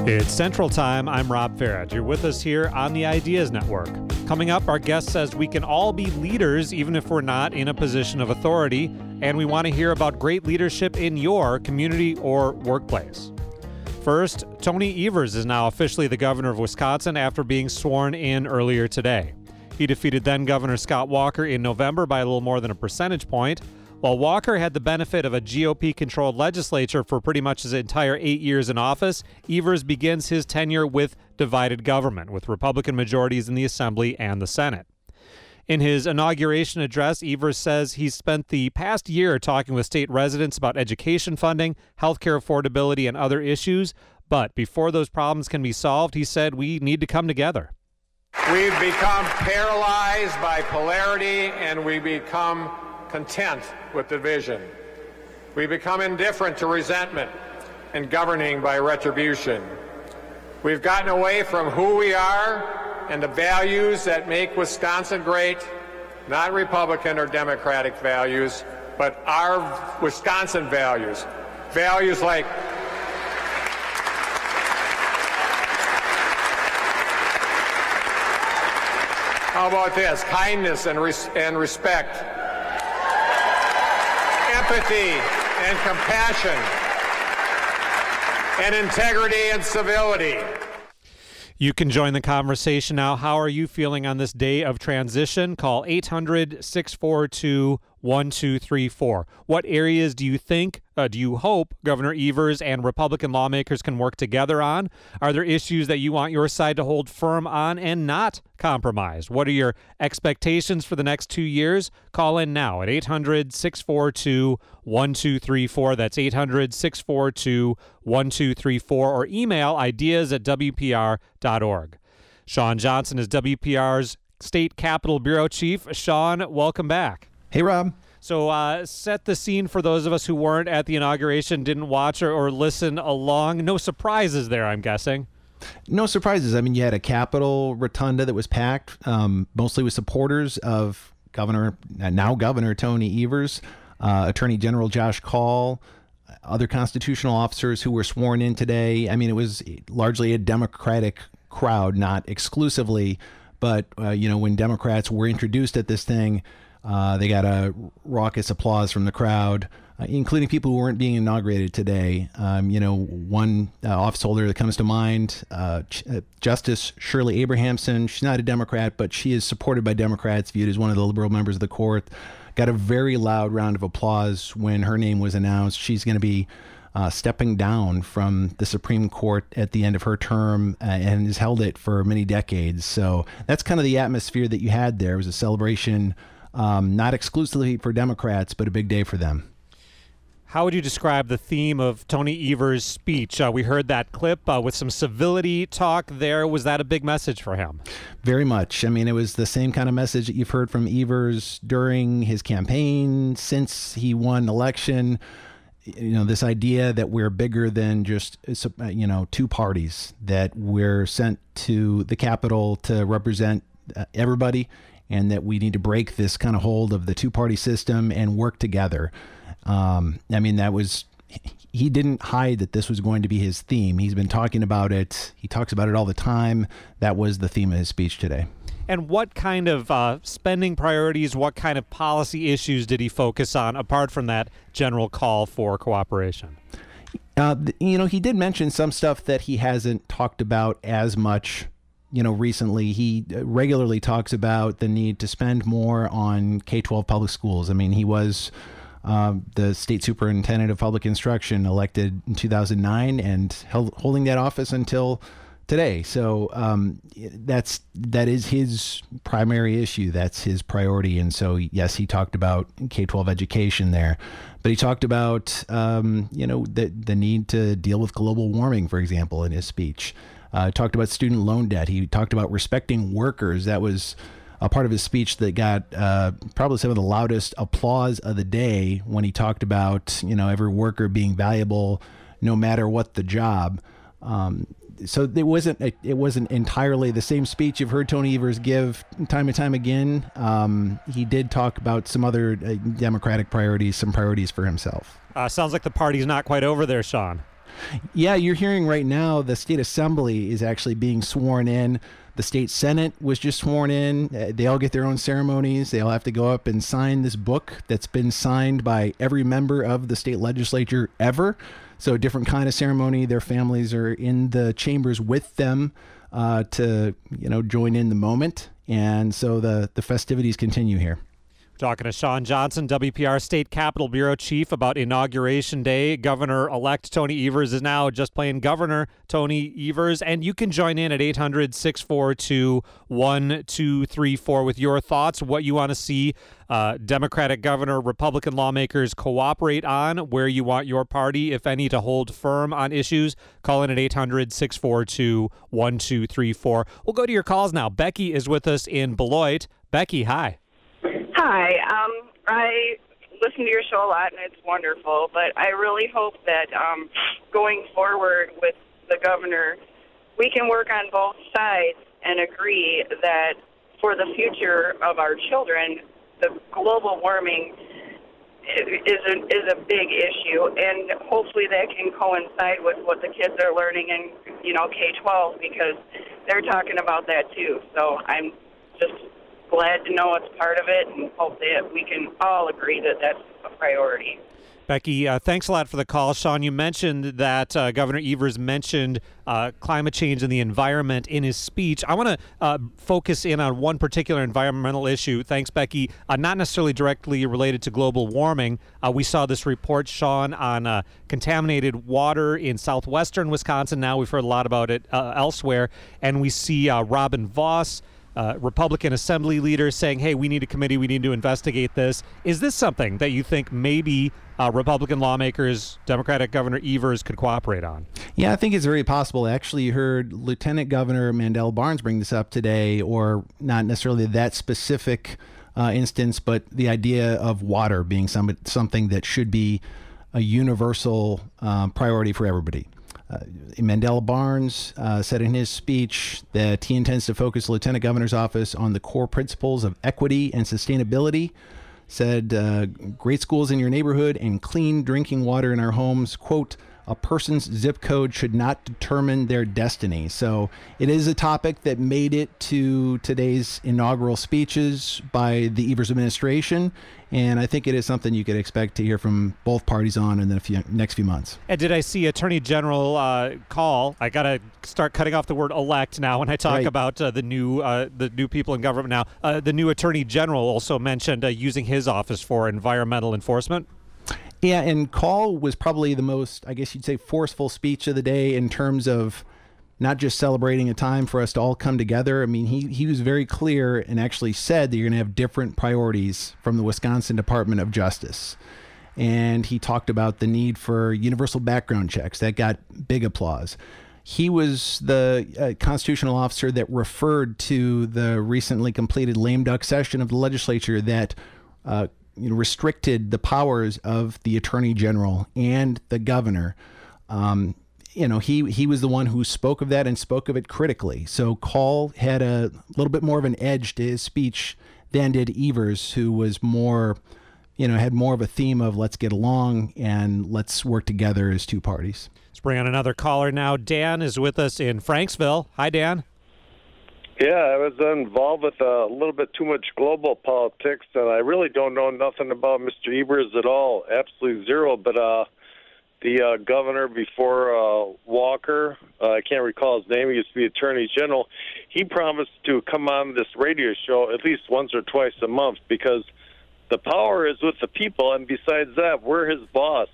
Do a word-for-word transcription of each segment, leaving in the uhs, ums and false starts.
It's Central Time. I'm Rob Farage. You're with us here on the Ideas Network. Coming up, our guest says we can all be leaders even if we're not in a position of authority, and we want to hear about great leadership in your community or workplace. First, Tony Evers is now officially the governor of Wisconsin after being sworn in earlier today. He defeated then-Governor Scott Walker in November by a little more than a percentage point. While Walker had the benefit of a G O P-controlled legislature for pretty much his entire eight years in office, Evers begins his tenure with divided government, with Republican majorities in the Assembly and the Senate. In his inauguration address, Evers says he's spent the past year talking with state residents about education funding, healthcare affordability, and other issues. But before those problems can be solved, he said we need to come together. We've become paralyzed by polarity, and we become content with division. We become indifferent to resentment and governing by retribution. We've gotten away from who we are and the values that make Wisconsin great, not Republican or Democratic values, but our Wisconsin values. Values like how about this? Kindness and, res- and respect. Empathy and compassion, and integrity and civility. You can join the conversation now. How are you feeling on this day of transition? Call eight hundred, six four two, one two three four. What areas do you think, uh, do you hope Governor Evers and Republican lawmakers can work together on? Are there issues that you want your side to hold firm on and not compromise? What are your expectations for the next two years? Call in now at eight hundred, six four two, one two three four. That's eight hundred, six four two, one two three four, or email ideas at w p r dot org. Sean Johnson is W P R's State Capitol Bureau Chief. Sean, welcome back. Hey, Rob. So uh, set the scene for those of us who weren't at the inauguration, didn't watch or, or listen along. No surprises there, I'm guessing. No surprises. I mean, you had a Capitol rotunda that was packed, um, mostly with supporters of Governor, now Governor Tony Evers, uh, Attorney General Josh Kaul, other constitutional officers who were sworn in today. I mean, it was largely a Democratic crowd, not exclusively, but, uh, you know, when Democrats were introduced at this thing, Uh, they got a raucous applause from the crowd, uh, including people who weren't being inaugurated today. Um, you know, one uh, office holder that comes to mind, uh, Ch- uh, Justice Shirley Abrahamson. She's not a Democrat, but she is supported by Democrats, viewed as one of the liberal members of the court. Got a very loud round of applause when her name was announced. She's going to be uh, stepping down from the Supreme Court at the end of her term uh, and has held it for many decades. So that's kind of the atmosphere that you had there. It was a celebration. Um, not exclusively for Democrats, but a big day for them. How would you describe the theme of Tony Evers' speech? Uh, we heard that clip uh, with some civility talk there. Was that a big message for him? Very much. I mean, it was the same kind of message that you've heard from Evers during his campaign, since he won election. You know, this idea that we're bigger than just, you know, two parties, that we're sent to the Capitol to represent uh, everybody, and that we need to break this kind of hold of the two-party system and work together. Um, I mean, that was, he didn't hide that this was going to be his theme. He's been talking about it. He talks about it all the time. That was the theme of his speech today. And what kind of uh, spending priorities, what kind of policy issues did he focus on, apart from that general call for cooperation? Uh, you know, he did mention some stuff that he hasn't talked about as much. You know, recently he regularly talks about the need to spend more on K twelve public schools. I mean, he was uh, the state superintendent of public instruction, elected in two thousand nine, and held, holding that office until today. So um, that's that is his primary issue. That's his priority. And so, yes, he talked about K twelve education there, but he talked about, um, you know, the the need to deal with global warming, for example, in his speech. Uh, talked about student loan debt. He talked about respecting workers. That was a part of his speech that got uh, probably some of the loudest applause of the day, when he talked about, you know, every worker being valuable no matter what the job. Um, so it wasn't it wasn't entirely the same speech you've heard Tony Evers give time and time again. Um, he did talk about some other uh, Democratic priorities, some priorities for himself. Uh, sounds like the party's not quite over there, Sean. Yeah, you're hearing right now the state assembly is actually being sworn in. The state senate was just sworn in. Uh, They all get their own ceremonies. They all have to go up and sign this book that's been signed by every member of the state legislature ever. So a different kind of ceremony. Their families are in the chambers with them uh, to, you know, join in the moment. And so the, the festivities continue here. Talking to Sean Johnson, W P R State Capitol Bureau Chief, about Inauguration Day. Governor-elect Tony Evers is now just plain Governor Tony Evers, and you can join in at eight hundred, six four two, one two three four with your thoughts, what you want to see uh, Democratic governor, Republican lawmakers cooperate on, where you want your party, if any, to hold firm on issues. Call in at eight hundred, six four two, one two three four. We'll go to your calls now. Becky is with us in Beloit. Becky, hi. Hi. Um, I listen to your show a lot, and it's wonderful, but I really hope that um, going forward with the governor, we can work on both sides and agree that for the future of our children, the global warming is a, is a big issue, and hopefully that can coincide with what the kids are learning in, you know, K twelve, because they're talking about that too. So I'm just glad to know it's part of it, and hope that we can all agree that that's a priority. Becky, uh, thanks a lot for the call. Sean, you mentioned that uh, Governor Evers mentioned uh, climate change and the environment in his speech. I want to uh, focus in on one particular environmental issue. Thanks, Becky. Uh, not necessarily directly related to global warming. Uh, we saw this report, Sean, on uh, contaminated water in southwestern Wisconsin. Now we've heard a lot about it uh, elsewhere. And we see uh, Robin Vos, Uh, Republican Assembly leader, saying, hey, we need a committee, we need to investigate this. Is this something that you think maybe uh, Republican lawmakers, Democratic Governor Evers could cooperate on? Yeah, I think it's very possible. Actually, you heard Lieutenant Governor Mandela Barnes bring this up today, or not necessarily that specific uh, instance, but the idea of water being some, something that should be a universal um, priority for everybody. Uh, Mandela Barnes uh, said in his speech that he intends to focus the Lieutenant Governor's office on the core principles of equity and sustainability. Said uh, great schools in your neighborhood and clean drinking water in our homes. Quote, a person's zip code should not determine their destiny. So it is a topic that made it to today's inaugural speeches by the Evers administration. And I think it is something you could expect to hear from both parties on in the few, next few months. And did I see Attorney General uh, call? I got to start cutting off the word elect now when I talk Right. about uh, the new uh, the new people in government now. Uh, the new Attorney General also mentioned uh, using his office for environmental enforcement. Yeah, and Call was probably the most, I guess you'd say, forceful speech of the day in terms of not just celebrating a time for us to all come together. I mean, he, he was very clear and actually said that you're going to have different priorities from the Wisconsin Department of Justice. And he talked about the need for universal background checks. That got big applause. He was the uh, constitutional officer that referred to the recently completed lame duck session of the legislature that uh, you know, restricted the powers of the attorney general and the governor. Um, you know, he he was the one who spoke of that and spoke of it critically. So Call had a little bit more of an edge to his speech than did Evers, who was more, you know, had more of a theme of let's get along and let's work together as two parties. Let's bring on another caller now. Dan is with us in Franksville. Hi, Dan. Yeah, I was involved with a little bit too much global politics, and I really don't know nothing about Mister Evers at all, absolutely zero. But uh, the uh, governor before uh, Walker, uh, I can't recall his name, he used to be Attorney General, he promised to come on this radio show at least once or twice a month because the power is with the people, and besides that, we're his boss.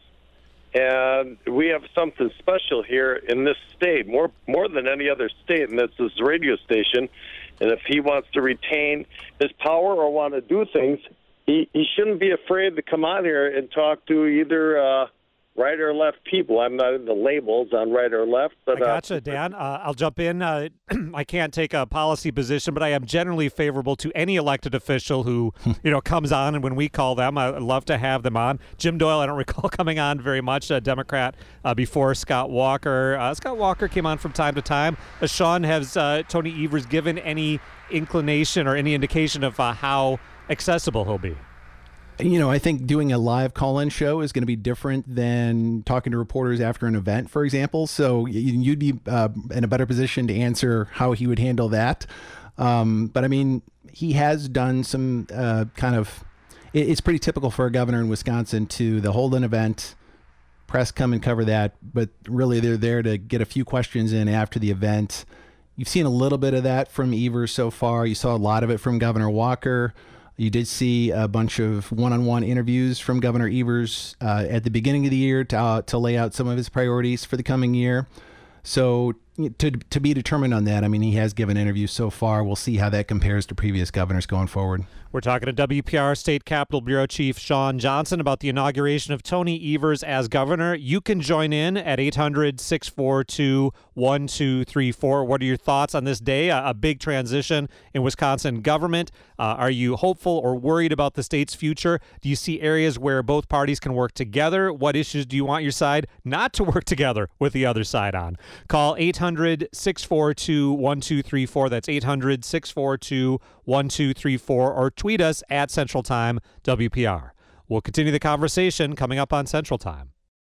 And we have something special here in this state, more more than any other state, and that's this radio station. And if he wants to retain his power or want to do things, he, he shouldn't be afraid to come on here and talk to either uh, right or left people. I'm not into labels on right or left. But, I gotcha, uh, Dan. Uh, I'll jump in. Uh, I can't take a policy position, but I am generally favorable to any elected official who, you know, comes on. And when we call them, I love to have them on. Jim Doyle, I don't recall coming on very much, a Democrat, uh, before Scott Walker. Uh, Scott Walker came on from time to time. Uh, Sean, has uh, Tony Evers given any inclination or any indication of uh, how accessible he'll be? You know, I think doing a live call-in show is going to be different than talking to reporters after an event, for example. So you'd be uh, in a better position to answer how he would handle that. Um, but I mean, he has done some uh, kind of, it, it's pretty typical for a governor in Wisconsin to the hold an event, press come and cover that, but really they're there to get a few questions in after the event. You've seen a little bit of that from Evers so far. You saw a lot of it from Governor Walker. You did see a bunch of one-on-one interviews from Governor Evers uh, at the beginning of the year to, uh, to lay out some of his priorities for the coming year. So to to be determined on that, I mean, he has given interviews so far. We'll see how that compares to previous governors going forward. We're talking to W P R State Capitol Bureau Chief Shawn Johnson about the inauguration of Tony Evers as governor. You can join in at eight hundred, six four two, one two three four. What are your thoughts on this day? A, a big transition in Wisconsin government. Uh, are you hopeful or worried about the state's future? Do you see areas where both parties can work together? What issues do you want your side not to work together with the other side on? Call eight hundred, six four two, one two three four. That's eight hundred, six four two, one two three four, or tweet us at Central Time W P R. We'll continue the conversation coming up on Central Time.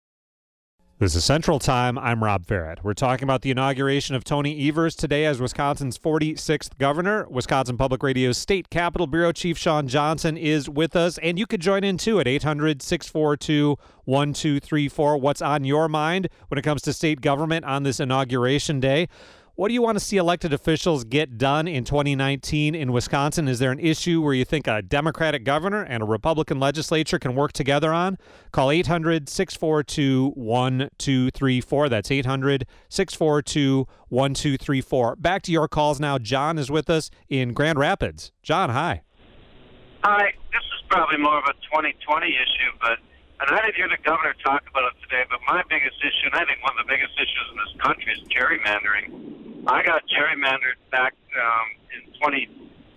This is Central Time. I'm Rob Farrett. We're talking about the inauguration of Tony Evers today as Wisconsin's forty-sixth governor. Wisconsin Public Radio's State Capitol Bureau Chief Shawn Johnson is with us, and you could join in too at eight hundred, six four two, one two three four. What's on your mind when it comes to state government on this inauguration day? What do you want to see elected officials get done in twenty nineteen in Wisconsin? Is there an issue where you think a Democratic governor and a Republican legislature can work together on? Call eight hundred, six four two, one two three four. That's eight hundred, six four two, one two three four. Back to your calls now. John is with us in Grand Rapids. John, hi. Hi. This is probably more of a twenty twenty issue, but and I didn't hear the governor talk about it today, but my biggest issue, and I think one of the biggest issues in this country, is gerrymandering. I got gerrymandered back um, in twenty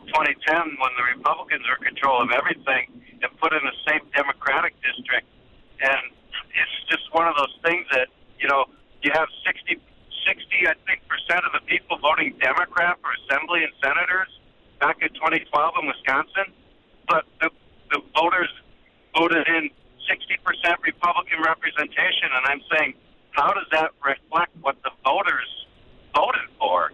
ten when the Republicans were in control of everything and put in the same Democratic district. And it's just one of those things that, you know, you have sixty, sixty I think, percent of the people voting Democrat for assembly and senators back in twenty twelve in Wisconsin, but the, the voters voted in sixty percent Republican representation. And I'm saying, how does that reflect what the voters voted for?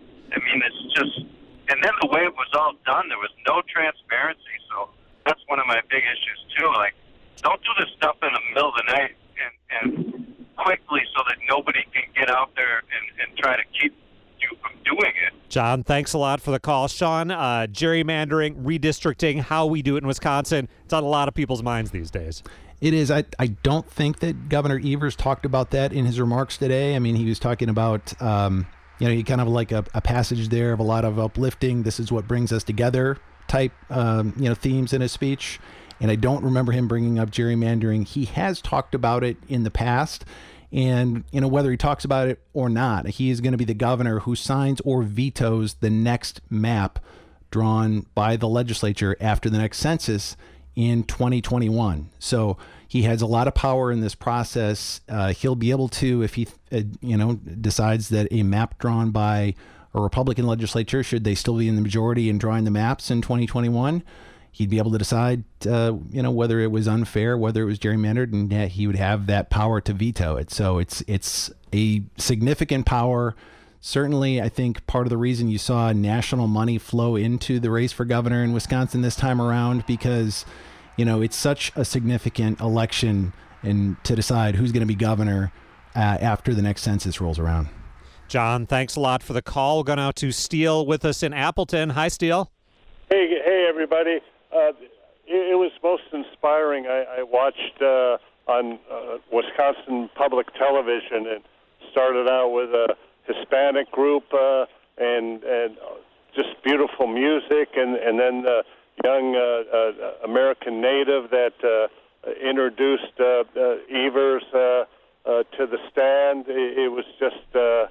I mean, it's just, and then the way it was all done, there was no transparency. So that's one of my big issues too. Like, don't do this stuff in the middle of the night and, and quickly so that nobody can get out there and, and try to keep you from doing it. John, thanks a lot for the call. Shawn, uh, gerrymandering, redistricting, how we do it in Wisconsin, it's on a lot of people's minds these days. It is. I, I don't think that Governor Evers talked about that in his remarks today. I mean, he was talking about, um, you know, he kind of like a, a passage there of a lot of uplifting, this is what brings us together type, um, you know, themes in his speech. And I don't remember him bringing up gerrymandering. He has talked about it in the past. And, you know, whether he talks about it or not, he is going to be the governor who signs or vetoes the next map drawn by the legislature after the next census in twenty twenty-one. So he has a lot of power in this process. Uh, he'll be able to, if he, uh, you know, decides that a map drawn by a Republican legislature, should they still be in the majority in drawing the maps in twenty twenty-one, he'd be able to decide, uh, you know, whether it was unfair, whether it was gerrymandered, and uh, he would have that power to veto it. So it's it's a significant power. Certainly, I think part of the reason you saw national money flow into the race for governor in Wisconsin this time around, because, you know, it's such a significant election and to decide who's going to be governor uh, after the next census rolls around. John, thanks a lot for the call. We'll go now to Steele with us in Appleton. Hi, Steele. Hey, hey, everybody. Uh, it, it was most inspiring. I, I watched uh, on uh, Wisconsin Public Television and started out with a Hispanic group uh, and and just beautiful music, and and then the young uh, uh, American native that uh, introduced uh, uh, Evers uh, uh, to the stand. It, it was just uh,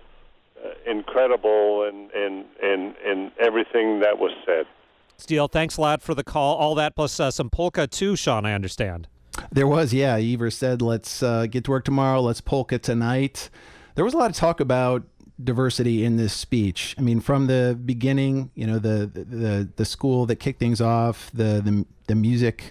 incredible in, in in in everything that was said. Steele, thanks a lot for the call. All that plus uh, some polka too, Shawn, I understand. There was, yeah. Evers said, let's uh, get to work tomorrow. Let's polka tonight. There was a lot of talk about diversity in this speech. I mean, from the beginning, you know, the the the school that kicked things off, the the, the music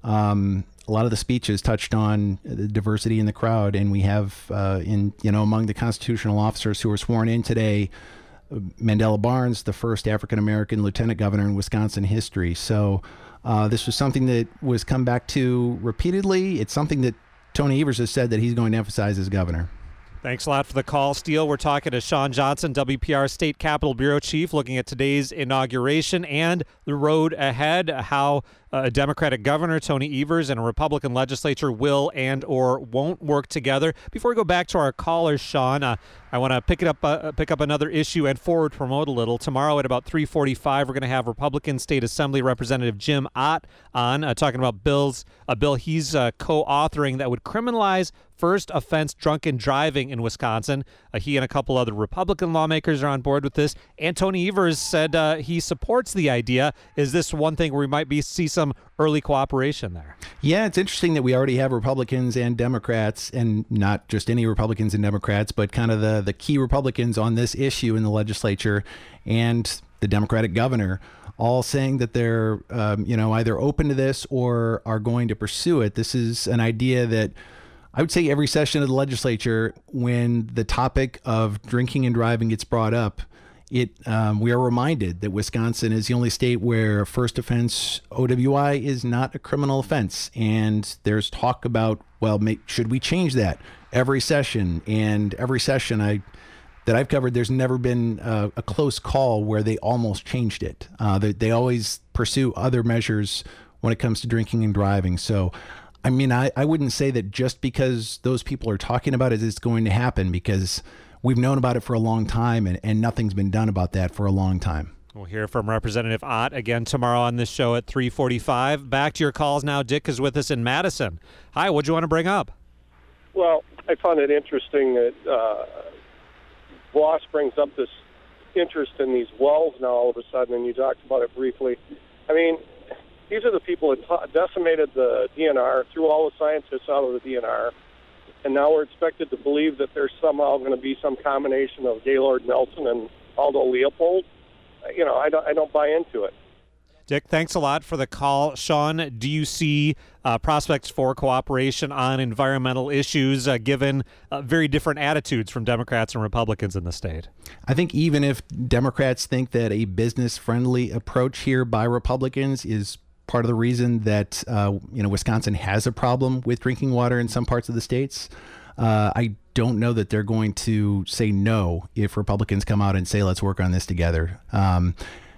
Um, a lot of the speeches touched on the diversity in the crowd, and we have uh, in you know among the constitutional officers who were sworn in today, Mandela Barnes, the first African American lieutenant governor in Wisconsin history. So uh, this was something that was come back to repeatedly. It's something that Tony Evers has said that he's going to emphasize as governor. Thanks a lot for the call, Steele. We're talking to Shawn Johnson, W P R State Capitol Bureau Chief, looking at today's inauguration and the road ahead, how a Democratic governor, Tony Evers, and a Republican legislature will and or won't work together. Before we go back to our callers, Shawn, uh, I want to pick it up, uh, pick up another issue and forward promote a little. Tomorrow at about three forty-five, we're going to have Republican State Assembly Representative Jim Ott on, uh, talking about bills, a bill he's uh, co-authoring that would criminalize first offense drunken driving in Wisconsin. Uh, he and a couple other Republican lawmakers are on board with this. And Tony Evers said uh, he supports the idea. Is this one thing where we might be see some early cooperation there? Yeah, it's interesting that we already have Republicans and Democrats, and not just any Republicans and Democrats, but kind of the, the key Republicans on this issue in the legislature and the Democratic governor, all saying that they're, um, you know, either open to this or are going to pursue it. This is an idea that I would say every session of the legislature, when the topic of drinking and driving gets brought up, it um, we are reminded that Wisconsin is the only state where first offense O W I is not a criminal offense. And there's talk about, well, make, should we change that every session? And every session I that I've covered, there's never been a, a close call where they almost changed it. Uh, they, they always pursue other measures when it comes to drinking and driving. So I mean, I, I wouldn't say that just because those people are talking about it, it's going to happen, because we've known about it for a long time, and, and nothing's been done about that for a long time. We'll hear from Representative Ott again tomorrow on this show at three forty-five. Back to your calls now. Dick is with us in Madison. Hi, what'd you want to bring up? Well, I found it interesting that uh, Voss brings up this interest in these wells now all of a sudden, and you talked about it briefly. I mean, these are the people that t- decimated the D N R, threw all the scientists out of the D N R, and now we're expected to believe that there's somehow going to be some combination of Gaylord Nelson and Aldo Leopold. You know, I don't, I don't buy into it. Dick, thanks a lot for the call. Shawn, do you see uh, prospects for cooperation on environmental issues, uh, given uh, very different attitudes from Democrats and Republicans in the state? I think even if Democrats think that a business-friendly approach here by Republicans is part of the reason that uh, you know Wisconsin has a problem with drinking water in some parts of the states, uh, I don't know that they're going to say no if Republicans come out and say, let's work on this together. Um,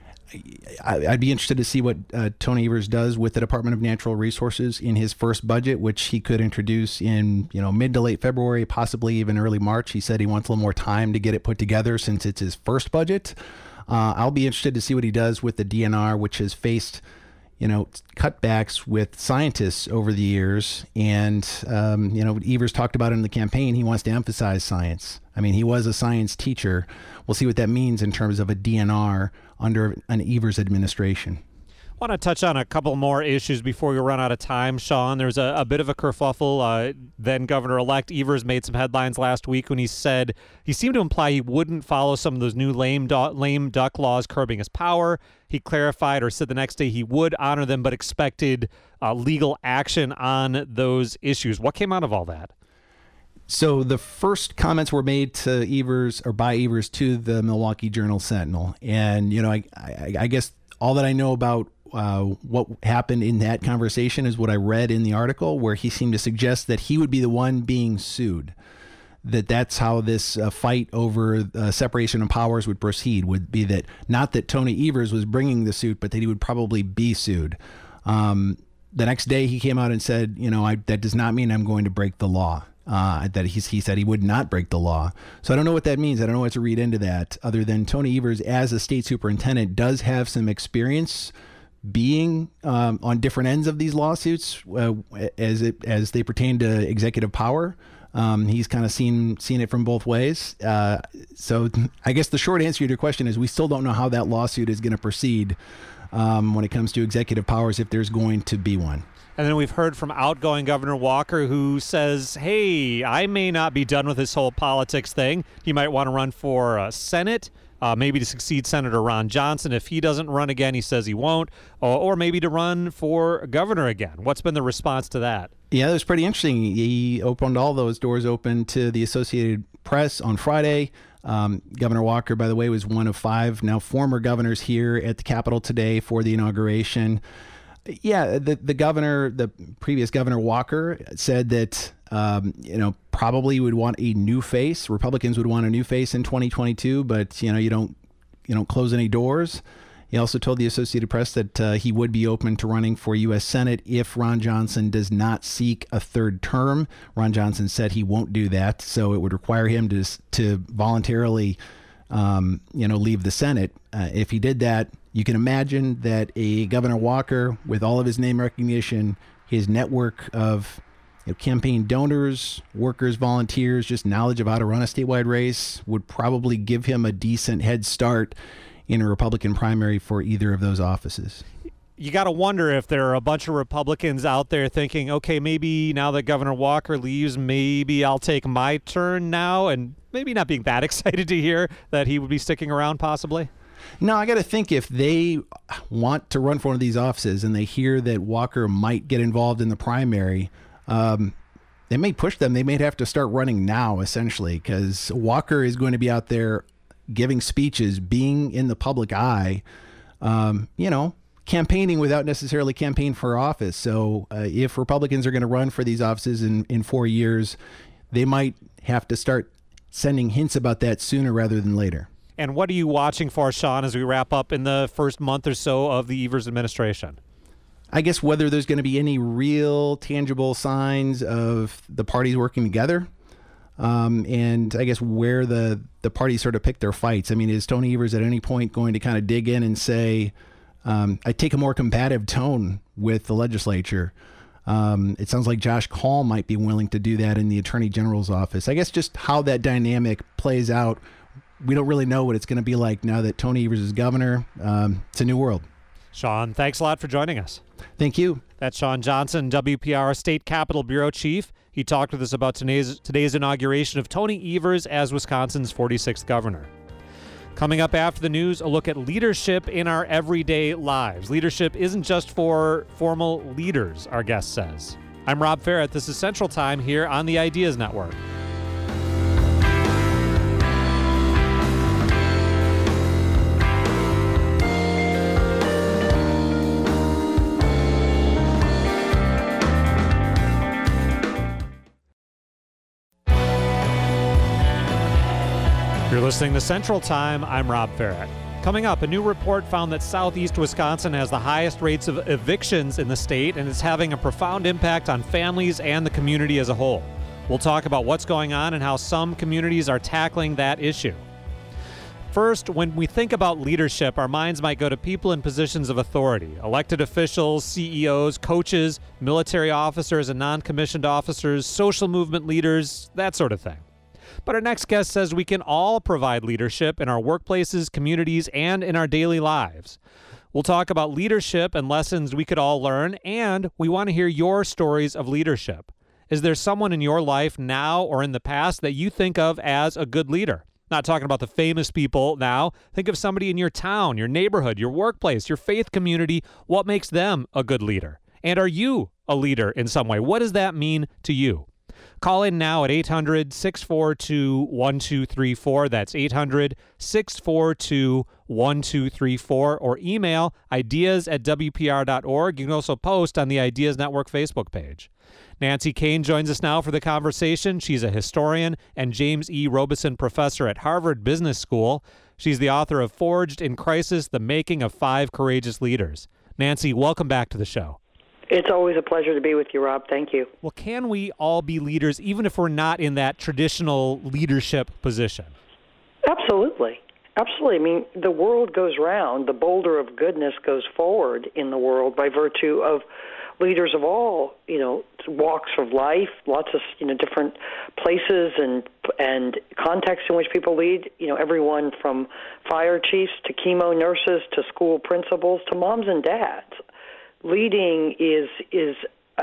I, I'd be interested to see what uh, Tony Evers does with the Department of Natural Resources in his first budget, which he could introduce in you know mid to late February, possibly even early March. He said he wants a little more time to get it put together since it's his first budget. Uh, I'll be interested to see what he does with the D N R, which has faced you know, cutbacks with scientists over the years. And, um, you know, Evers talked about it in the campaign. He wants to emphasize science. I mean, he was a science teacher. We'll see what that means in terms of a D N R under an Evers administration. I want to touch on a couple more issues before we run out of time, Shawn. There's a, a bit of a kerfuffle. Uh, then Governor-elect Evers made some headlines last week when he said he seemed to imply he wouldn't follow some of those new lame, do- lame duck laws curbing his power. He clarified or said the next day he would honor them, but expected uh, legal action on those issues. What came out of all that? So the first comments were made to Evers or by Evers to the Milwaukee Journal-Sentinel. And, you know, I, I, I guess all that I know about Uh, what happened in that conversation is what I read in the article, where he seemed to suggest that he would be the one being sued, that that's how this uh, fight over uh, separation of powers would proceed, would be that not that Tony Evers was bringing the suit, but that he would probably be sued. Um, the next day he came out and said, you know, I, that does not mean I'm going to break the law. Uh, that he, he said he would not break the law. So I don't know what that means. I don't know what to read into that, other than Tony Evers, as a state superintendent, does have some experience being um, on different ends of these lawsuits uh, as it as they pertain to executive power. Um, he's kind of seen seen it from both ways. Uh, so I guess the short answer to your question is we still don't know how that lawsuit is going to proceed um, when it comes to executive powers, if there's going to be one. And then we've heard from outgoing Governor Walker, who says, hey, I may not be done with this whole politics thing. He might want to run for uh, Senate, uh, maybe to succeed Senator Ron Johnson. If he doesn't run again, he says he won't, or, or maybe to run for governor again. What's been the response to that? Yeah, it was pretty interesting. He opened all those doors open to the Associated Press on Friday. Um, Governor Walker, by the way, was one of five now former governors here at the Capitol today for the inauguration. Yeah, the the governor, the previous Governor Walker, said that um, you know probably would want a new face. Republicans would want a new face in twenty twenty-two, but you know you don't you don't close any doors. He also told the Associated Press that uh, he would be open to running for U S Senate if Ron Johnson does not seek a third term. Ron Johnson said he won't do that, so it would require him to to voluntarily um, you know leave the Senate. Uh, if he did that, you can imagine that a Governor Walker, with all of his name recognition, his network of you know, campaign donors, workers, volunteers, just knowledge of how to run a statewide race, would probably give him a decent head start in a Republican primary for either of those offices. You got to wonder if there are a bunch of Republicans out there thinking, okay, maybe now that Governor Walker leaves, maybe I'll take my turn now, and maybe not being that excited to hear that he would be sticking around possibly. No, I got to think if they want to run for one of these offices and they hear that Walker might get involved in the primary, um, they may push them. They may have to start running now, essentially, because Walker is going to be out there giving speeches, being in the public eye, um, you know, campaigning without necessarily campaign for office. So uh, if Republicans are going to run for these offices in, in four years, they might have to start sending hints about that sooner rather than later. And what are you watching for, Sean, as we wrap up in the first month or so of the Evers administration? I guess whether there's going to be any real tangible signs of the parties working together, um, and I guess where the, the parties sort of pick their fights. I mean, is Tony Evers at any point going to kind of dig in and say, um, I take a more combative tone with the legislature? Um, it sounds like Josh Kaul might be willing to do that in the Attorney General's office. I guess just how that dynamic plays out, we don't really know what it's going to be like now that Tony Evers is governor. Um, it's a new world. Sean, thanks a lot for joining us. Thank you. That's Sean Johnson, W P R State Capitol Bureau Chief. He talked with us about today's, today's inauguration of Tony Evers as Wisconsin's forty-sixth governor. Coming up after the news, a look at leadership in our everyday lives. Leadership isn't just for formal leaders, our guest says. I'm Rob Ferret. This is Central Time here on the Ideas Network. You're listening to Central Time. I'm Rob Ferret. Coming up, a new report found that southeast Wisconsin has the highest rates of evictions in the state, and it's having a profound impact on families and the community as a whole. We'll talk about what's going on and how some communities are tackling that issue. First, when we think about leadership, our minds might go to people in positions of authority, elected officials, C E Os, coaches, military officers and non-commissioned officers, social movement leaders, that sort of thing. But our next guest says we can all provide leadership in our workplaces, communities, and in our daily lives. We'll talk about leadership and lessons we could all learn, and we want to hear your stories of leadership. Is there someone in your life now or in the past that you think of as a good leader? Not talking about the famous people now. Think of somebody in your town, your neighborhood, your workplace, your faith community. What makes them a good leader? And are you a leader in some way? What does that mean to you? Call in now at eight hundred, six four two, one two three four. That's eight hundred, six four two, one two three four. Or email ideas at w p r dot org. You can also post on the Ideas Network Facebook page. Nancy Kane joins us now for the conversation. She's a historian and James E. Robeson professor at Harvard Business School. She's the author of Forged in Crisis, The Making of Five Courageous Leaders. Nancy, welcome back to the show. It's always a pleasure to be with you, Rob. Thank you. Well, can we all be leaders, even if we're not in that traditional leadership position? Absolutely. Absolutely. I mean, the world goes round. The boulder of goodness goes forward in the world by virtue of leaders of all, you know, walks of life, lots of, you know, different places and and contexts in which people lead, you know, everyone from fire chiefs to chemo nurses to school principals to moms and dads. Leading is is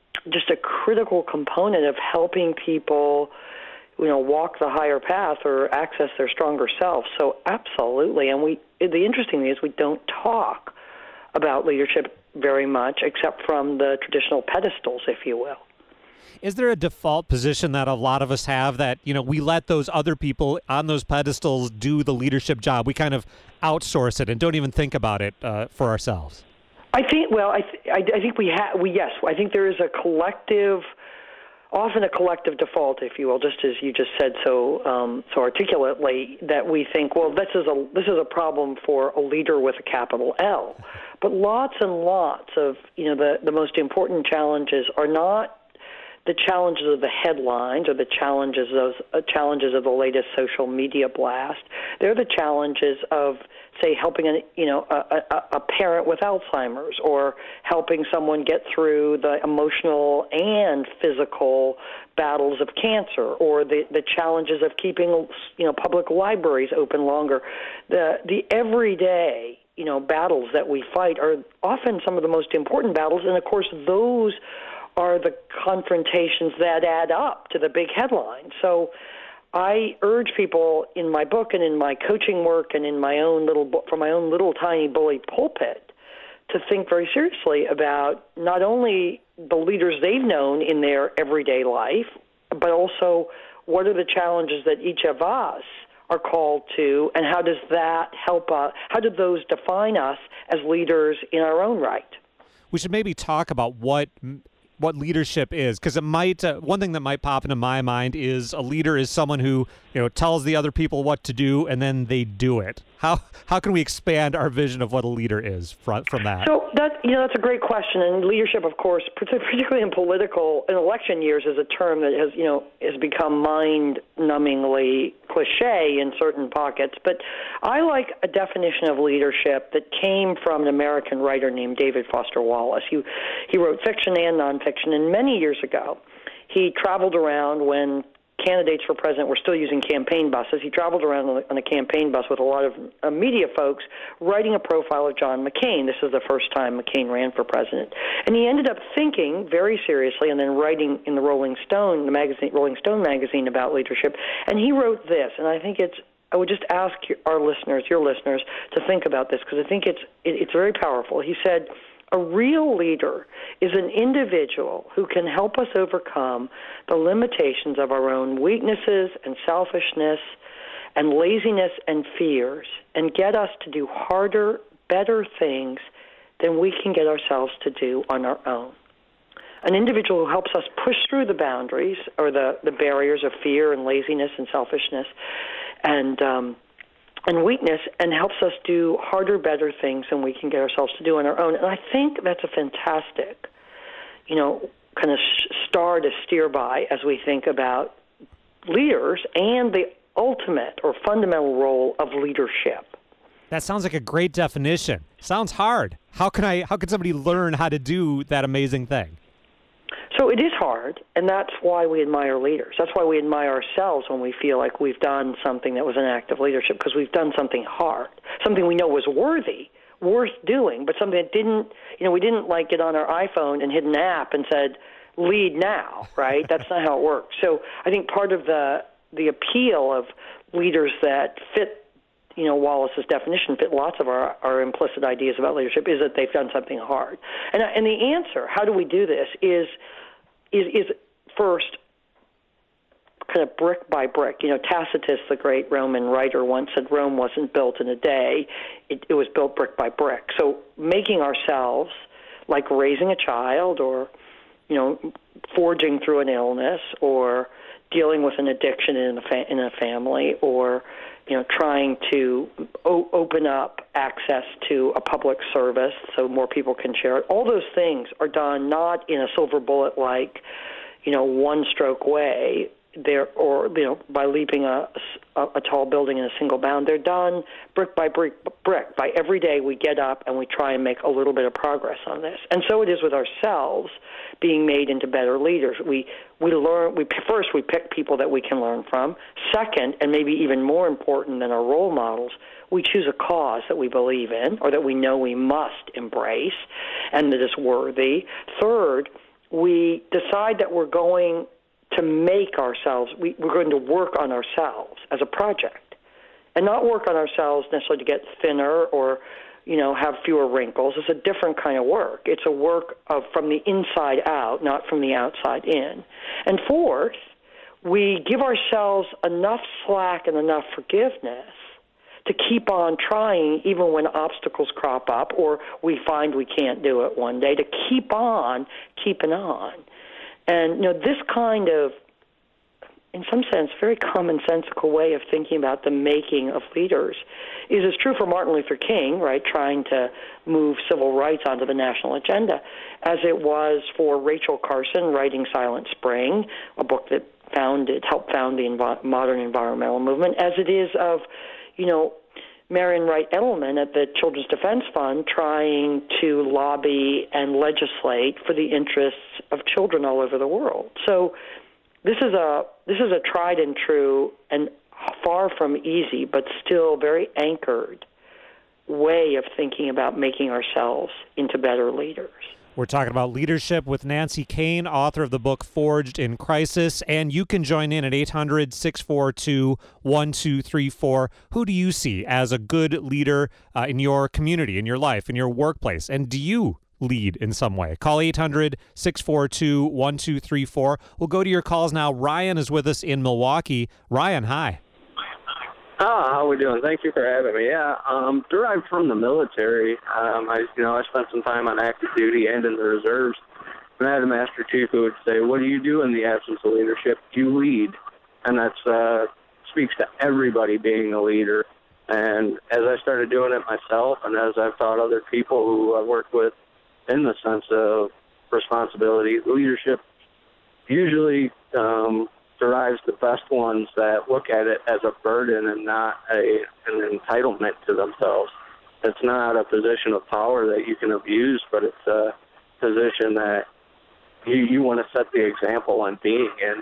just a critical component of helping people, you know, walk the higher path or access their stronger self. So absolutely. And we, the interesting thing is we don't talk about leadership very much, except from the traditional pedestals, if you will. Is there a default position that a lot of us have that, you know, we let those other people on those pedestals do the leadership job? We kind of outsource it and don't even think about it uh, for ourselves. I think, well, I, th- I, I think we have, we, yes, I think there is a collective, often a collective default, if you will, just as you just said so um, so articulately, that we think, well, this is a this is a problem for a leader with a capital L. But lots and lots of, you know, the, the most important challenges are not the challenges of the headlines or the challenges of uh, challenges of the latest social media blast. They're the challenges of, say, helping a you know a, a, a parent with Alzheimer's, or helping someone get through the emotional and physical battles of cancer, or the, the challenges of keeping you know public libraries open longer. The the everyday you know battles that we fight are often some of the most important battles, and of course those are the confrontations that add up to the big headline. So I urge people in my book and in my coaching work and in my own little, from my own little tiny bully pulpit, to think very seriously about not only the leaders they've known in their everyday life, but also what are the challenges that each of us are called to, and how does that help us, how do those define us as leaders in our own right? We should maybe talk about what what leadership is, because it might uh, one thing that might pop into my mind is a leader is someone who you know tells the other people what to do and then they do it. How how can we expand our vision of what a leader is from from that? So that you know that's a great question, and leadership, of course, particularly in political in election years, is a term that has you know has become mind-numbingly cliche in certain pockets. But I like a definition of leadership that came from an American writer named David Foster Wallace. He he wrote fiction and nonfiction, and many years ago, he traveled around when candidates for president were still using campaign buses. He traveled around on a, on a campaign bus with a lot of uh, media folks writing a profile of John McCain. This is the first time McCain ran for president. And he ended up thinking very seriously and then writing in the Rolling Stone, the magazine, Rolling Stone magazine about leadership. And he wrote this, and I think it's, I would just ask our listeners, your listeners, to think about this, because I think it's it, it's very powerful. He said, a real leader is an individual who can help us overcome the limitations of our own weaknesses and selfishness and laziness and fears, and get us to do harder, better things than we can get ourselves to do on our own. An individual who helps us push through the boundaries or the, the barriers of fear and laziness and selfishness and um, and weakness, and helps us do harder, better things than we can get ourselves to do on our own. And I think that's a fantastic, you know, kind of star to steer by as we think about leaders and the ultimate or fundamental role of leadership. That sounds like a great definition. Sounds hard. How can I? How can somebody learn how to do that amazing thing? So it is hard, and that's why we admire leaders. That's why we admire ourselves when we feel like we've done something that was an act of leadership, because we've done something hard, something we know was worthy, worth doing, but something that didn't, you know, we didn't like get on our iPhone and hit an app and said, lead now, right? That's not how it works. So I think part of the the appeal of leaders that fit, you know, Wallace's definition, fit lots of our, our implicit ideas about leadership, is that they've done something hard. And and the answer, how do we do this, is is is first kind of brick by brick. You know, Tacitus, the great Roman writer, once said Rome wasn't built in a day, it, it was built brick by brick. So making ourselves like raising a child, or, you know, forging through an illness, or dealing with an addiction in a, fa- in a family, or, you know, trying to o- open up access to a public service so more people can share it. All those things are done not in a silver bullet-like, you know, one-stroke way, there, or, you know, by leaping a, a, a tall building in a single bound. They're done brick by brick, brick. By every day we get up and we try and make a little bit of progress on this. And so it is with ourselves being made into better leaders. We we learn. We first we pick people that we can learn from. Second, and maybe even more important than our role models, we choose a cause that we believe in or that we know we must embrace and that is worthy. Third, we decide that we're going to make ourselves, we, we're going to work on ourselves as a project, and not work on ourselves necessarily to get thinner or, you know, have fewer wrinkles. It's a different kind of work. It's a work of from the inside out, not from the outside in. And fourth, we give ourselves enough slack and enough forgiveness to keep on trying even when obstacles crop up or we find we can't do it one day, to keep on keeping on. And, you know, this kind of, in some sense, very commonsensical way of thinking about the making of leaders is as true for Martin Luther King, right, trying to move civil rights onto the national agenda, as it was for Rachel Carson writing Silent Spring, a book that founded, helped found the env- modern environmental movement, as it is of, you know, Marian Wright Edelman at the Children's Defense Fund trying to lobby and legislate for the interests of children all over the world. So this is a this is a tried and true and far from easy, but still very anchored way of thinking about making ourselves into better leaders. We're talking about leadership with Nancy Koehn, author of the book Forged in Crisis, and you can join in at eight hundred, six four two, one two three four. Who do you see as a good leader uh, in your community, in your life, in your workplace, and do you lead in some way? Call eight hundred, six four two, one two three four. We'll go to your calls now. Ryan is with us in Milwaukee. Ryan, hi. Oh, how are we doing? Thank you for having me. Yeah, um, derived from the military. Um, I, you know, I spent some time on active duty and in the reserves. And I had a master chief who would say, "What do you do in the absence of leadership? You lead," and that's uh, speaks to everybody being a leader. And as I started doing it myself, and as I've taught other people who I work with, in the sense of responsibility, leadership usually um, derives the best ones that look at it as a burden and not a an entitlement to themselves. It's not a position of power that you can abuse, but it's a position that you, you want to set the example on being in.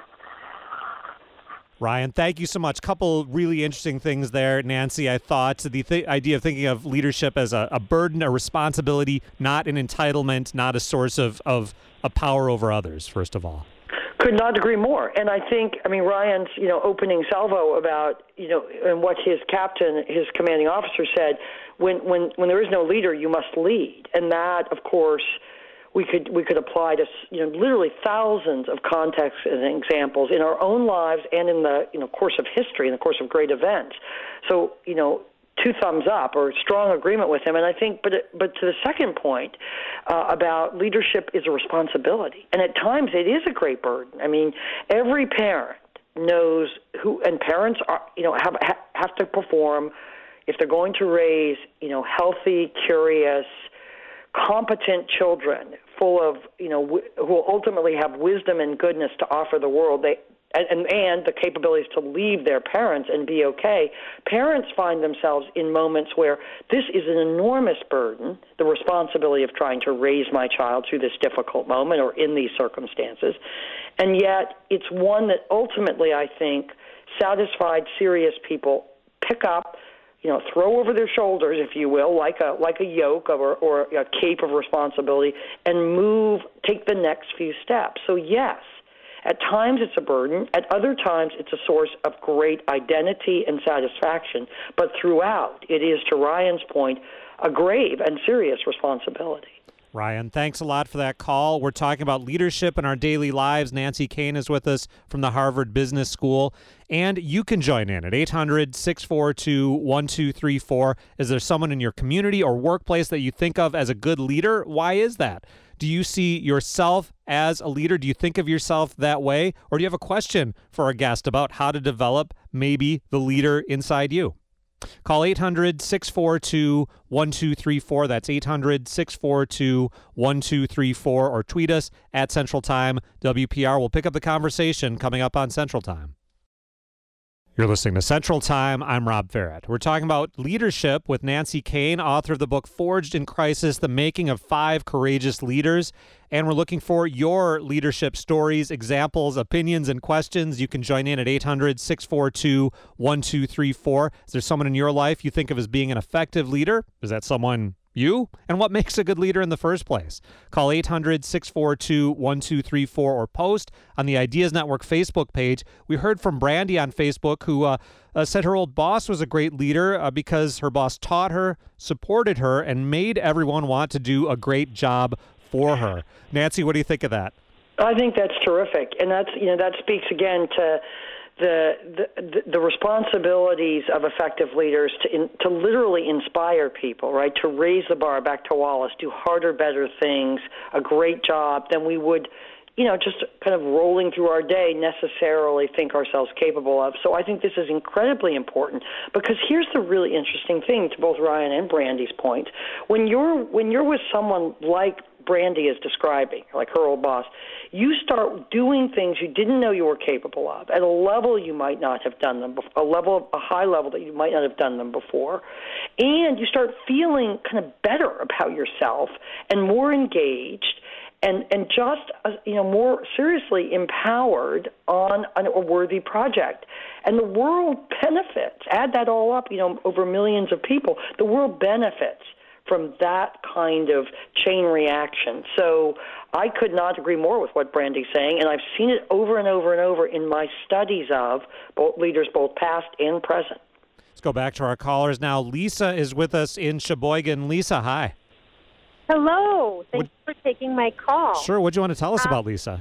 Ryan, thank you so much. Couple really interesting things there, Nancy. I thought the th- idea of thinking of leadership as a, a burden, a responsibility, not an entitlement, not a source of, of a power over others, first of all. Could not agree more. And I think, I mean, Ryan's, you know, opening salvo about, you know, and what his captain, his commanding officer said, when, when, when there is no leader, you must lead. And that, of course, we could we could apply to, you know, literally thousands of contexts and examples in our own lives and in the, you know, course of history, in the course of great events. So, you know, two thumbs up or strong agreement with him. And I think, but but to the second point uh, about leadership is a responsibility, and at times it is a great burden. I mean, every parent knows who, and parents are, you know, have have to perform if they're going to raise, you know, healthy, curious, competent children full of, you know, w- who will ultimately have wisdom and goodness to offer the world. They And, and the capabilities to leave their parents and be okay. Parents find themselves in moments where this is an enormous burden, the responsibility of trying to raise my child through this difficult moment or in these circumstances. And yet it's one that ultimately, I think, satisfied, serious people pick up, you know, throw over their shoulders, if you will, like a like a yoke or, or a cape of responsibility, and move, take the next few steps. So yes, at times it's a burden. At other times it's a source of great identity and satisfaction. But throughout, it is, to Ryan's point, a grave and serious responsibility. Ryan, thanks a lot for that call. We're talking about leadership in our daily lives. Nancy Koehn is with us from the Harvard Business School. And you can join in at eight hundred, six four two, one two three four. Is there someone in your community or workplace that you think of as a good leader? Why is that? Do you see yourself as a leader? Do you think of yourself that way? Or do you have a question for our guest about how to develop maybe the leader inside you? Call eight hundred, six four two, one two three four. That's eight hundred, six four two, one two three four. Or tweet us at Central Time W P R. We'll pick up the conversation coming up on Central Time. You're listening to Central Time. I'm Rob Farrett. We're talking about leadership with Nancy Koehn, author of the book Forged in Crisis, The Making of Five Courageous Leaders. And we're looking for your leadership stories, examples, opinions, and questions. You can join in at eight hundred, six four two, one two three four. Is there someone in your life you think of as being an effective leader? Is that someone You? And what makes a good leader in the first place? Call eight hundred, six four two, one two three four or post on the Ideas Network Facebook page. We heard from Brandy on Facebook who uh, uh, said her old boss was a great leader uh, because her boss taught her, supported her, and made everyone want to do a great job for her. Nancy, what do you think of that? I think that's terrific, and that's you know that speaks again to the the, the responsibilities of effective leaders to in, to literally inspire people, right? To raise the bar, back to Wallace, do harder, better things, a great job than we would, you know, just kind of rolling through our day necessarily think ourselves capable of. So I think this is incredibly important because here's the really interesting thing to both Ryan and Brandy's point. When you're when you're with someone like Brandy is describing, like her old boss, you start doing things you didn't know you were capable of at a level you might not have done them before, a level, a high level that you might not have done them before, and you start feeling kind of better about yourself and more engaged and and just uh, you know more seriously empowered on an, a worthy project. And the world benefits. Add that all up, you know, over millions of people. The world benefits from that kind of chain reaction. So I could not agree more with what Brandy's saying, and I've seen it over and over and over in my studies of both leaders, both past and present. Let's go back to our callers now. Lisa is with us in Sheboygan. Lisa, hi. Hello. Thanks what, for taking my call. Sure. What do you want to tell us um, about Lisa?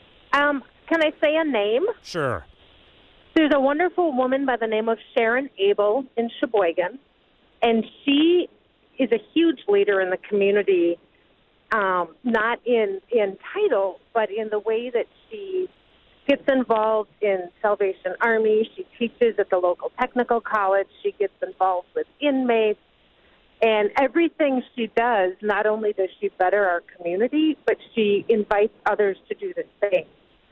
Um, can I say a name? Sure. There's a wonderful woman by the name of Sharon Abel in Sheboygan, and she is a huge leader in the community, um, not in, in title, but in the way that she gets involved in Salvation Army. She teaches at the local technical college. She gets involved with inmates. And everything she does, not only does she better our community, but she invites others to do the same.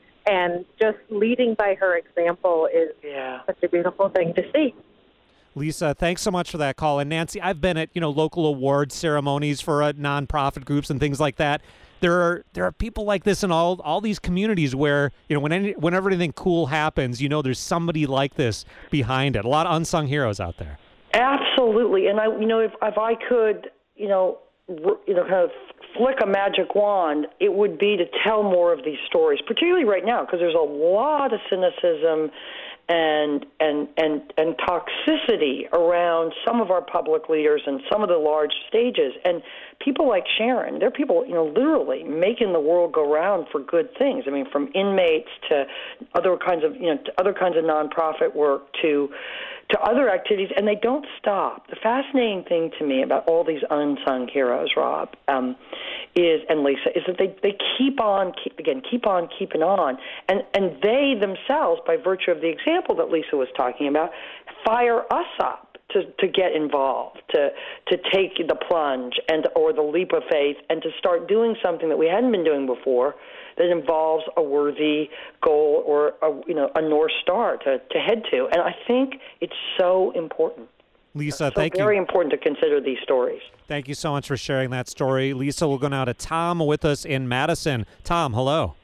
And just leading by her example is yeah. such a beautiful thing to see. Lisa, thanks so much for that call. And Nancy, I've been at, you know, local awards ceremonies for uh, nonprofit groups and things like that. There are there are people like this in all all these communities where, you know, when any, whenever anything cool happens, you know, there's somebody like this behind it. A lot of unsung heroes out there. Absolutely. And I, you know, if if I could, you know, r- you know, kind of flick a magic wand, it would be to tell more of these stories, particularly right now, because there's a lot of cynicism and and and and toxicity around some of our public leaders and some of the large stages. And people like Sharon, they're people, you know, literally making the world go round for good things. I mean, from inmates to other kinds of, you know, to other kinds of nonprofit work to to other activities, and they don't stop. The fascinating thing to me about all these unsung heroes, Rob, um, is and Lisa, is that they, they keep on, keep, again, keep on keeping on, and, and they themselves, by virtue of the example that Lisa was talking about, fire us up to, to get involved, to to take the plunge and or the leap of faith, and to start doing something that we hadn't been doing before, that involves a worthy goal or a, you know, a North Star to, to head to. And I think it's so important. Lisa, so thank very you. Very important to consider these stories. Thank you so much for sharing that story. Lisa, we'll go now to Tom with us in Madison. Tom, hello.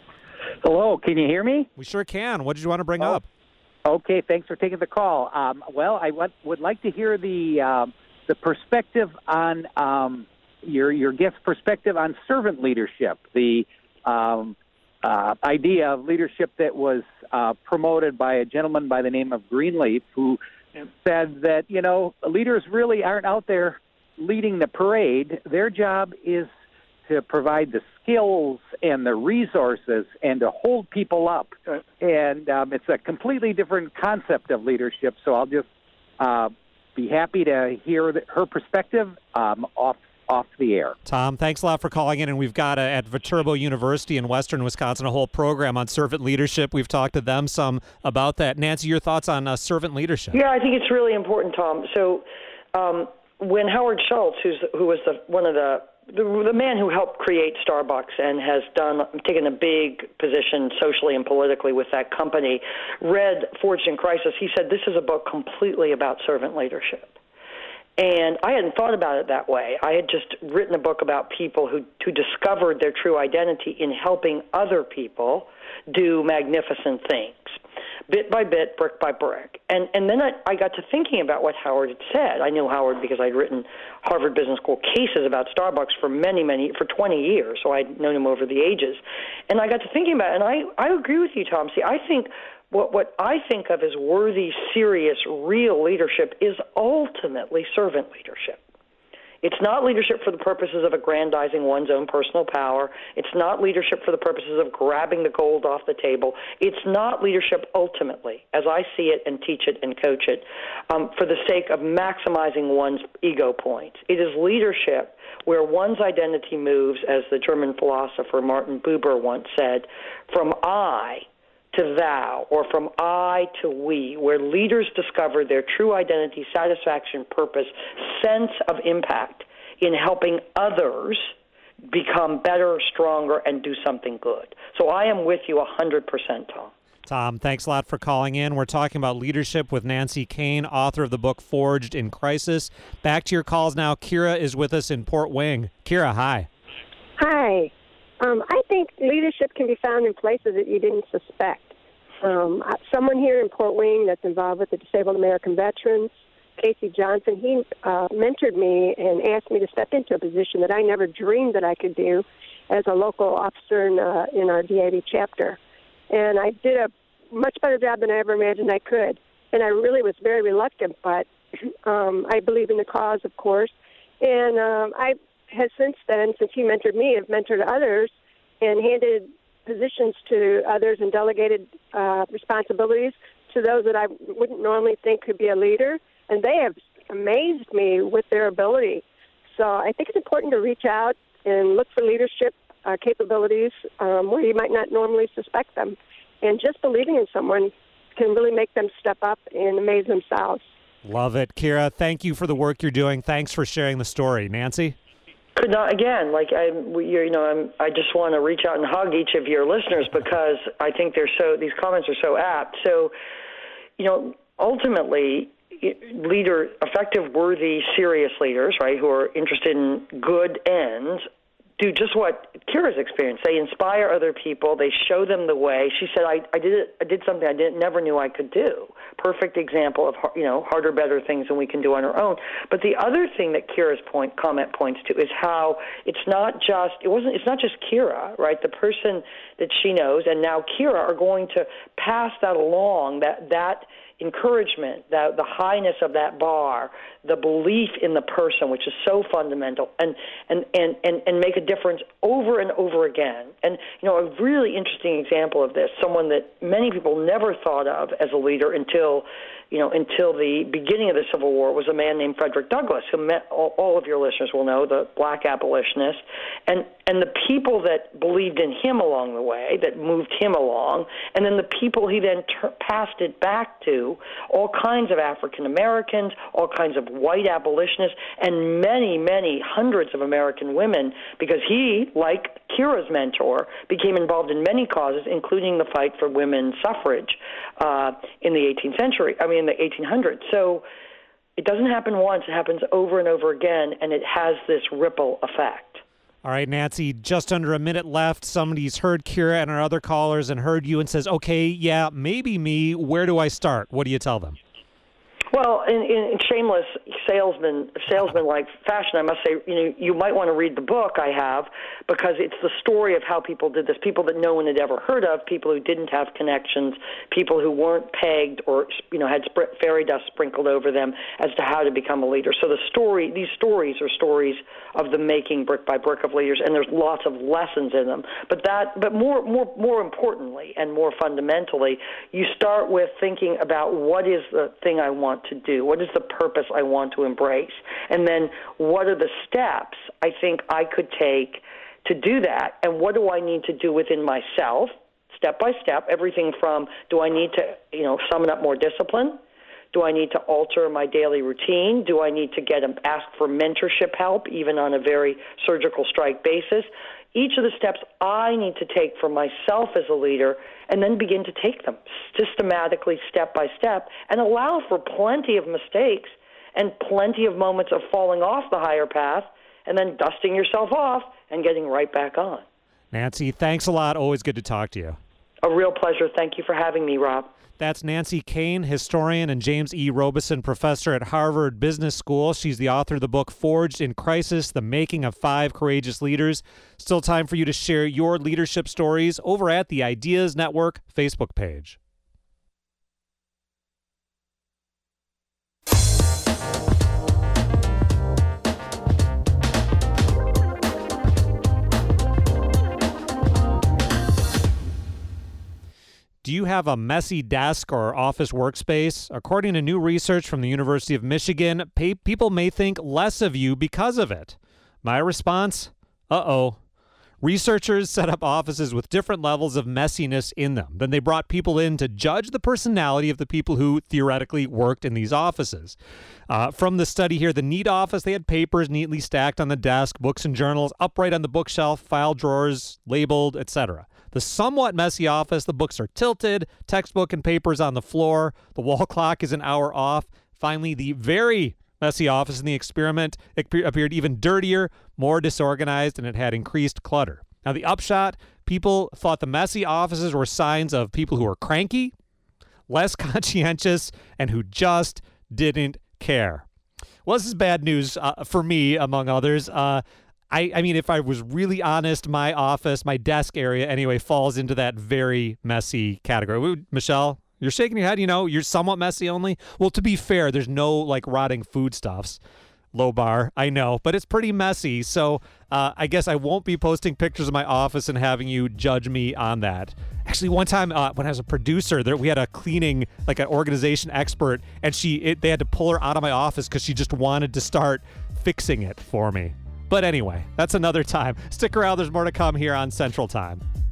Hello, can you hear me? We sure can. What did you want to bring oh. up? Okay, thanks for taking the call. Um, well, I w- would like to hear the um, the perspective on um, your your guest's perspective on servant leadership, the um, uh, idea of leadership that was uh, promoted by a gentleman by the name of Greenleaf, who said that, you know, leaders really aren't out there leading the parade. Their job is to provide the skills and the resources and to hold people up. And um, it's a completely different concept of leadership. So I'll just uh, be happy to hear the, her perspective um, off off the air. Tom, thanks a lot for calling in. And we've got uh, at Viterbo University in Western Wisconsin a whole program on servant leadership. We've talked to them some about that. Nancy, your thoughts on uh, servant leadership? Yeah, I think it's really important, Tom. So um, when Howard Schultz, who's who was the one of the The, the man who helped create Starbucks and has done taken a big position socially and politically with that company, read Forged in Crisis, he said this is a book completely about servant leadership. And I hadn't thought about it that way. I had just written a book about people who, who discovered their true identity in helping other people do magnificent things. bit by bit, brick by brick. And and then I, I got to thinking about what Howard had said. I knew Howard because I'd written Harvard Business School cases about Starbucks for many, many, for twenty years, so I'd known him over the ages. And I got to thinking about it, and I, I agree with you, Tom. See, I think what, what I think of as worthy, serious, real leadership is ultimately servant leadership. It's not leadership for the purposes of aggrandizing one's own personal power. It's not leadership for the purposes of grabbing the gold off the table. It's not leadership ultimately, as I see it and teach it and coach it, um, for the sake of maximizing one's ego points. It is leadership where one's identity moves, as the German philosopher Martin Buber once said, from I to thou, or from I to we, where leaders discover their true identity, satisfaction, purpose, sense of impact in helping others become better, stronger, and do something good. So I am with you one hundred percent, Tom. Tom, thanks a lot for calling in. We're talking about leadership with Nancy Koehn, author of the book Forged in Crisis. Back to your calls now. Kira is with us in Port Wing. Kira, hi. Hi. Um, I think leadership can be found in places that you didn't suspect. Um, someone here in Port Wing that's involved with the Disabled American Veterans, Casey Johnson, he uh, mentored me and asked me to step into a position that I never dreamed that I could do as a local officer in, uh, in our D A V chapter. And I did a much better job than I ever imagined I could. And I really was very reluctant, but um, I believe in the cause, of course. And um, I have since then, since he mentored me, have mentored others and handed positions to others and delegated uh, responsibilities to those that I wouldn't normally think could be a leader. And they have amazed me with their ability. So I think it's important to reach out and look for leadership uh, capabilities um, where you might not normally suspect them. And just believing in someone can really make them step up and amaze themselves. Love it. Kira, thank you for the work you're doing. Thanks for sharing the story. Nancy? Could not, again, like, I, we, you know, I'm, I just want to reach out and hug each of your listeners because I think they're so, these comments are so apt. So, you know, ultimately, leader, effective, worthy, serious leaders, right, who are interested in good ends, do just what Kira's experienced. They inspire other people. They show them the way. She said, I, I did it, I did something I didn't never knew I could do. Perfect example of, you know, harder, better things than we can do on our own. But the other thing that Kira's point comment points to is how it's not just, it wasn't, it's not just Kira, right? The person that she knows and now Kira are going to pass that along, that, that encouragement, that the highness of that bar, the belief in the person, which is so fundamental, and, and, and, and, and make a difference over and over again. And, you know, a really interesting example of this, someone that many people never thought of as a leader until, you know, until the beginning of the Civil War, was a man named Frederick Douglass, who met, all, all of your listeners will know, the black abolitionist. And, and the people that believed in him along the way, that moved him along, and then the people he then ter- passed it back to, all kinds of African Americans, all kinds of white abolitionists, and many, many hundreds of American women, because he, like Kira's mentor, became involved in many causes, including the fight for women's suffrage uh, in the eighteenth century, I mean, in the eighteen hundreds. So it doesn't happen once, it happens over and over again, and it has this ripple effect. All right, Nancy, just under a minute left. Somebody's heard Kira and our other callers and heard you and says, okay, yeah, maybe me. Where do I start? What do you tell them? Well, in, in shameless salesman, salesman-like fashion, I must say, you know, you might want to read the book I have, because it's the story of how people did this, people that no one had ever heard of, people who didn't have connections, people who weren't pegged or, you know, had sp- fairy dust sprinkled over them as to how to become a leader. So the story, these stories are stories of the making brick by brick of leaders, and there's lots of lessons in them. But that, but more, more, more importantly and more fundamentally, you start with thinking about what is the thing I want to do? What is the purpose I want to embrace? And then what are the steps I think I could take to do that? And what do I need to do within myself, step by step? Everything from, do I need to, you know, summon up more discipline? Do I need to alter my daily routine? Do I need to get ask for mentorship help, even on a very surgical strike basis? Each of the steps I need to take for myself as a leader, and then begin to take them systematically, step by step, and allow for plenty of mistakes and plenty of moments of falling off the higher path and then dusting yourself off and getting right back on. Nancy, thanks a lot. Always good to talk to you. A real pleasure. Thank you for having me, Rob. That's Nancy Kane, historian and James E. Robeson professor at Harvard Business School. She's the author of the book Forged in Crisis, The Making of Five Courageous Leaders. Still time for you to share your leadership stories over at the Ideas Network Facebook page. Do you have a messy desk or office workspace? According to new research from the University of Michigan, pay- people may think less of you because of it. My response? Uh-oh. Researchers set up offices with different levels of messiness in them. Then they brought people in to judge the personality of the people who theoretically worked in these offices. Uh, from the study here, the neat office, they had papers neatly stacked on the desk, books and journals upright on the bookshelf, file drawers labeled, et cetera. The somewhat messy office, the books are tilted, textbook and papers on the floor, the wall clock is an hour off. Finally, the very messy office in the experiment it appeared even dirtier, more disorganized, and it had increased clutter. Now, the upshot, people thought the messy offices were signs of people who were cranky, less conscientious, and who just didn't care. Well, this is bad news uh, for me, among others. Uh, I, I mean, if I was really honest, my office, my desk area anyway, falls into that very messy category. Michelle, you're shaking your head, you know, you're somewhat messy only. Well, to be fair, there's no like rotting foodstuffs. Low bar, I know, but it's pretty messy. So uh, I guess I won't be posting pictures of my office and having you judge me on that. Actually, one time uh, when I was a producer, there we had a cleaning, like an organization expert, and she it, they had to pull her out of my office because she just wanted to start fixing it for me. But anyway, that's another time. Stick around. There's more to come here on Central Time.